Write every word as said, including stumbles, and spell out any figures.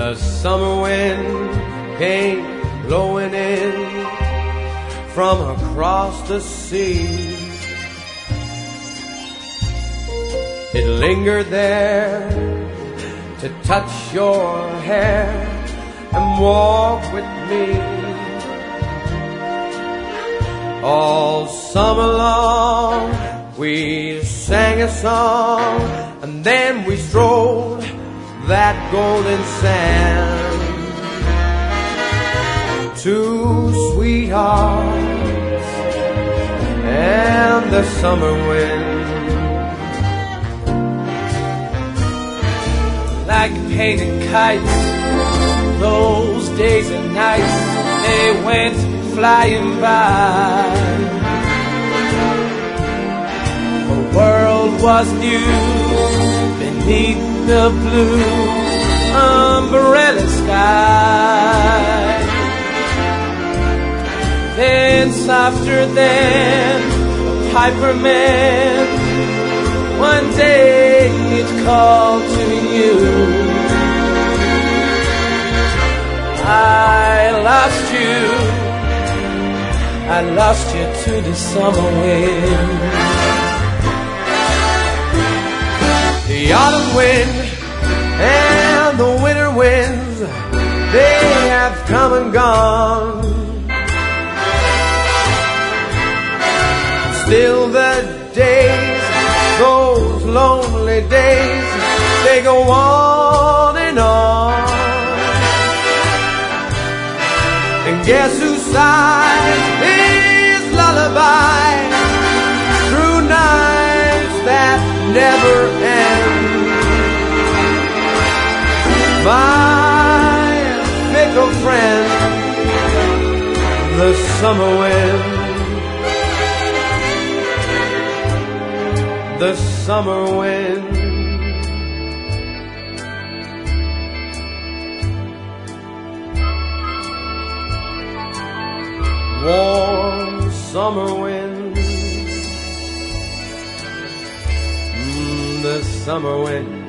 The summer wind came blowing in from across the sea. It lingered there to touch your hair and walk with me. All summer long we sang a song, and then we strolled that golden sand. Two sweethearts and the summer wind. Like painted kites, those days and nights, they went flying by. The world was new beneath the blue umbrella sky. Then softer than a piper man, one day it called to you. I lost you, I lost you to the summer wind. The autumn wind and the winter winds, they have come and gone. Still the days, those lonely days, they go on and on. And guess who sighs his lullaby through nights that never end? My fickle friend, the summer wind. The summer wind. Warm summer wind. Mm, the summer wind.